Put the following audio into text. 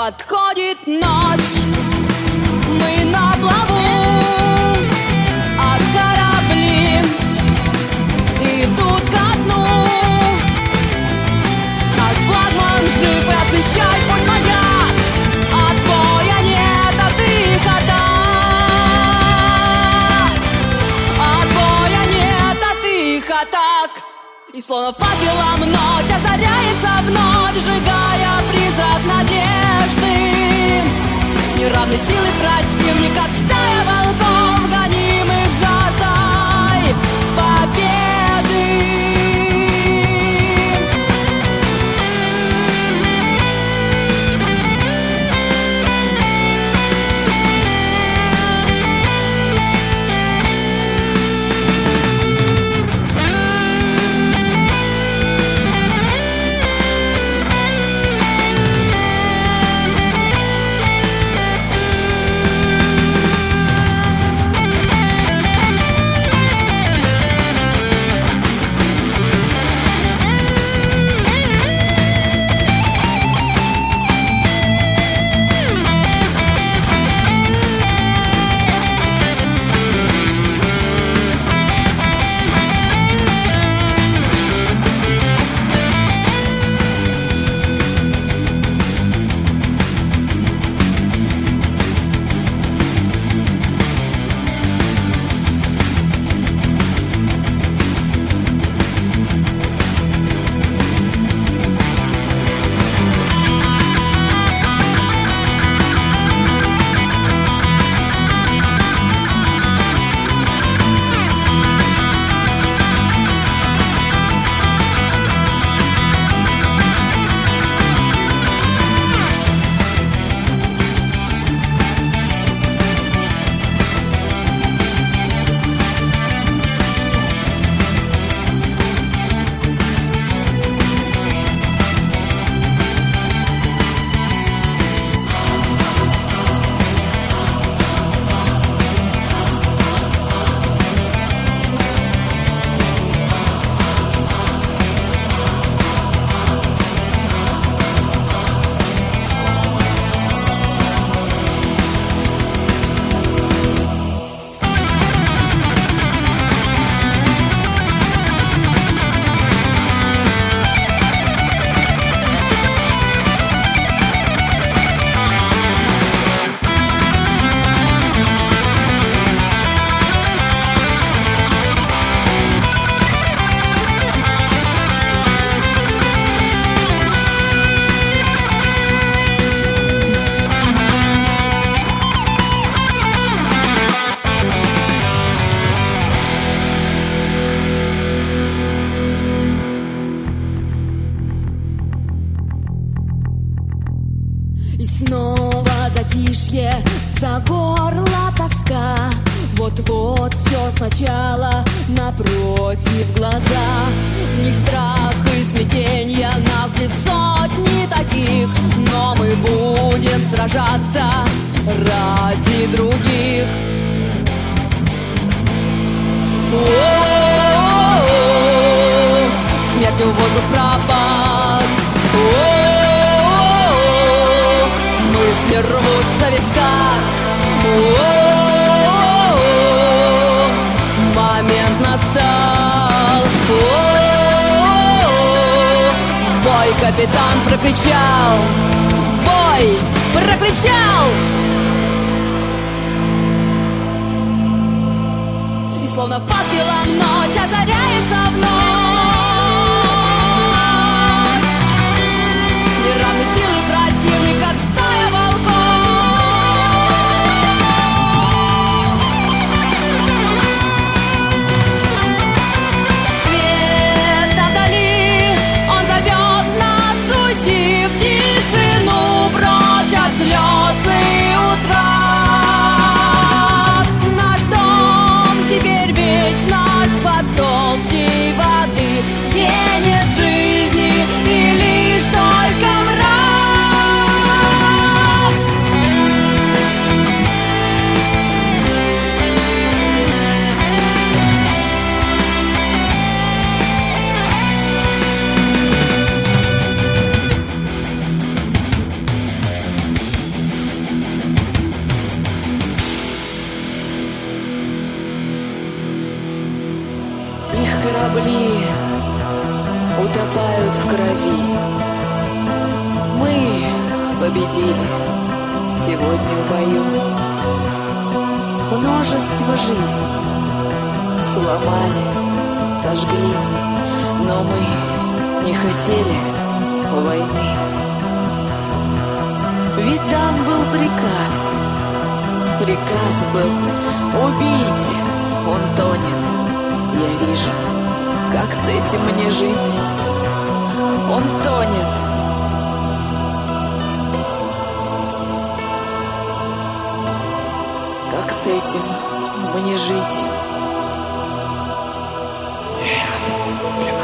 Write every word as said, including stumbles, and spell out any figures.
подходит ночь, мы на плаву, а корабли идут ко дну. Наш флагман жив и освещает путь маяк, отбоя нет от их атак, отбоя нет от их атак. И словно факелом ночь озаряется вновь, сжигая призрак надежды. Неравной силы противник, как стая волков, гонимых жаждой победы. И снова затишье, за горло тоска. Вот-вот все сначала, напротив глаза. В них страх и смятенье, нас здесь сотни таких, но мы будем сражаться ради других. О-о-о-о, смертью в воздух пропад. О-о-о-о, мысли рвутся в висках. О-о-о-о, момент настал. О-о-о-о, бой, капитан прокричал. Бой, прокричал. И словно факелом ночь озаряется вновь. Неравной силы противник, как стая волков. Свет отдали, он зовет нас уйти в тишину, прочь от слез и утрат. Наш дом теперь вечность. Их корабли утопают в крови. Мы победили сегодня в бою. Множество жизней сломали, сожгли, но мы не хотели войны. Ведь дан был приказ, приказ был убить. Он тонет, я вижу, как с этим мне жить. Он тонет. Как с этим мне жить? Нет,